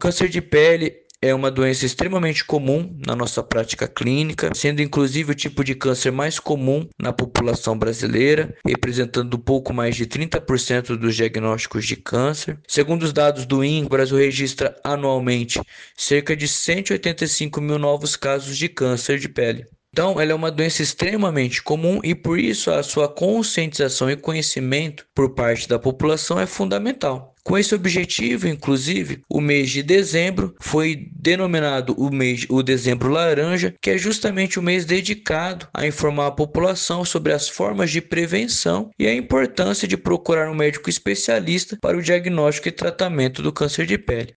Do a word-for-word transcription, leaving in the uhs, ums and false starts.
câncer de pele é uma doença extremamente comum na nossa prática clínica, sendo inclusive o tipo de câncer mais comum na população brasileira, representando um pouco mais de trinta por cento dos diagnósticos de câncer. Segundo os dados do I N C, o Brasil registra anualmente cerca de cento e oitenta e cinco mil novos casos de câncer de pele. Então, ela é uma doença extremamente comum e, por isso, a sua conscientização e conhecimento por parte da população é fundamental. Com esse objetivo, inclusive, o mês de dezembro foi denominado o mês, o dezembro laranja, que é justamente o mês dedicado a informar a população sobre as formas de prevenção e a importância de procurar um médico especialista para o diagnóstico e tratamento do câncer de pele.